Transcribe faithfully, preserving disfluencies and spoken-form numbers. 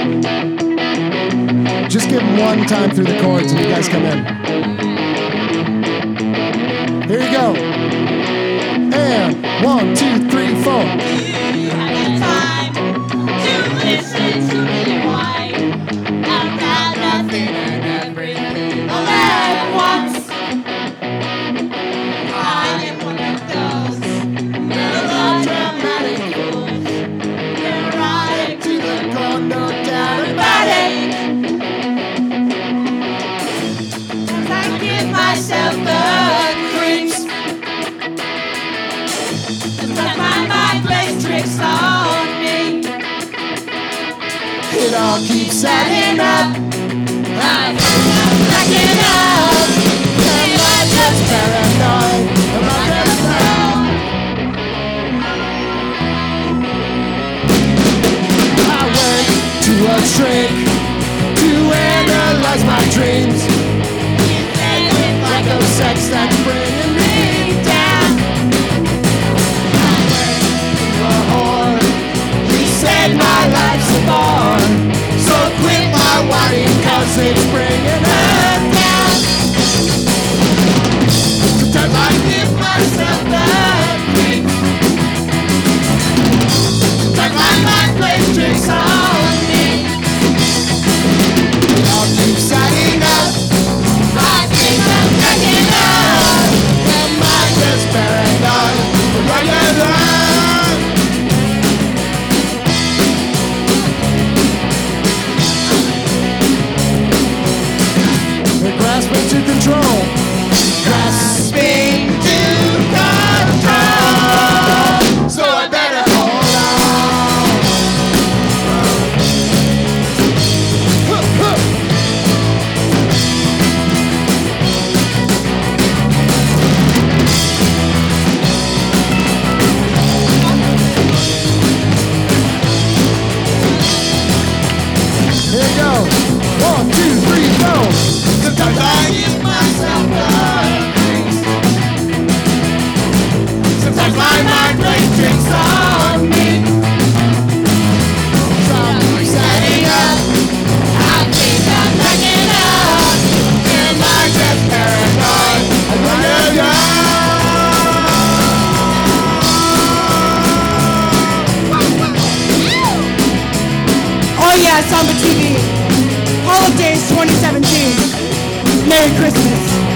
Just give them one time through the chords and you guys come in. Here you go. And one, two, three, four. You have the time to listen to me whine about nothing and everything all at once. I am one of those melodramatic fools, neurotic to the core, no doubt about it. I give myself the creeps. Sometimes my mind plays tricks on me. It all keeps adding up. I'm backing up. Am I just Paranoid. Am I paranoid? I went to a shrink to analyze my dreams. Like a sex that's bringing me down. I went to a whore. He said my life's a bore. So quit my whining cause it's bringing her down. Sometimes I give myself the creeps. Sometimes my mind plays tricks on me. It all keeps adding up. I think I'm backing up. Am I just paranoid? Run, run, run. They're grasping to control. Grasping to control. So I better hold on. Huh, huh. Here we go. One, two, three, go. Sometimes I give myself the creeps. Sometimes my mind plays tricks on me. Something's setting up. I think I'm backing up. Am I just paranoid? I wonder Oh yeah, it's on the T V. Holidays twenty seventeen. Merry Christmas.